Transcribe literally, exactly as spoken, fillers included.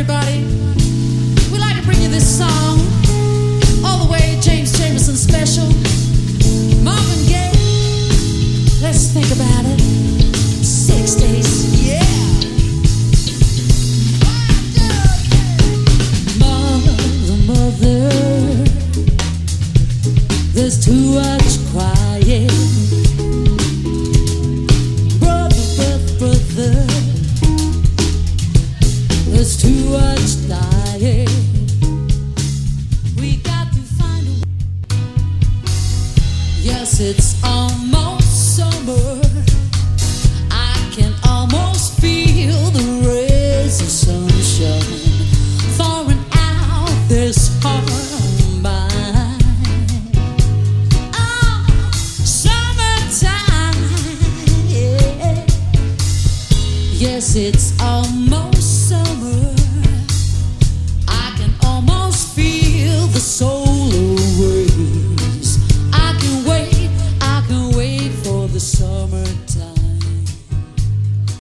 everybody. We'd like to bring you this song, all the way James Jamerson special. Marvin Gaye, let's think about it. sixties, yeah. Mother, mother, there's too much crying. Brother, brother, brother, there's too much dying. We got to find a way. Yes, it's almost summer. I can almost feel the rays of sunshine thawing out this heart of mine. Oh, summertime, yeah. Yes, it's almost summer.